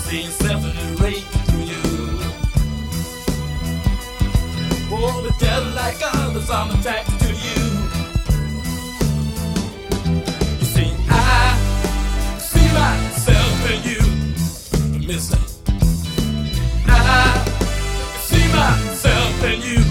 seeing separate to you. Oh, but just like others, I'm attracted to you. You see, I see myself in you, Mister. I see myself in you.